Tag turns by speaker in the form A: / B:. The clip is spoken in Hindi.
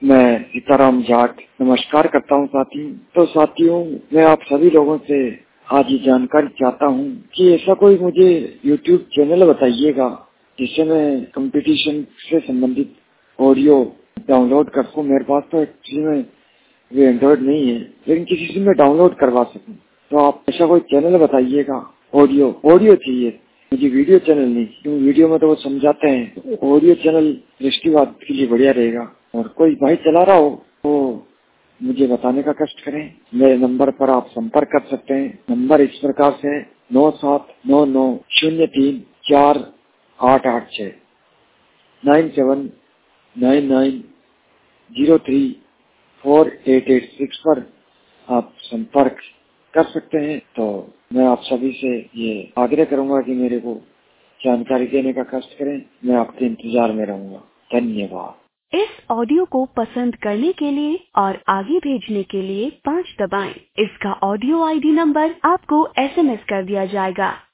A: मैं सीताराम जाट नमस्कार करता हूं साथियों। तो साथियों, मैं आप सभी लोगों से आज ये जानकारी चाहता हूं कि ऐसा कोई मुझे YouTube चैनल बताइएगा जिससे मैं कंपटीशन से संबंधित ऑडियो डाउनलोड कर सकूं। मेरे पास तो एक्चुअली में ये एंड्रॉइड नहीं है, लेकिन किसी से मैं डाउनलोड करवा सकूं। तो आप ऐसा कोई चैनल बताइएगा। ऑडियो चाहिए मुझे, वीडियो चैनल नहीं, क्योंकि वीडियो में तो वो समझाते हैं। ऑडियो चैनल दृष्टिबाधित के लिए बढ़िया रहेगा। और कोई भाई चला रहा हो तो मुझे बताने का कष्ट करें। मेरे नंबर पर आप संपर्क कर सकते हैं। नंबर इस प्रकार से 9799034886 9799034886 पर आप संपर्क कर सकते हैं। तो मैं आप सभी से ये आग्रह करूंगा कि मेरे को जानकारी देने का कष्ट करें। मैं आपके इंतजार में रहूंगा। धन्यवाद।
B: इस ऑडियो को पसंद करने के लिए और आगे भेजने के लिए 5 दबाएं। इसका ऑडियो ID नंबर आपको SMS कर दिया जाएगा।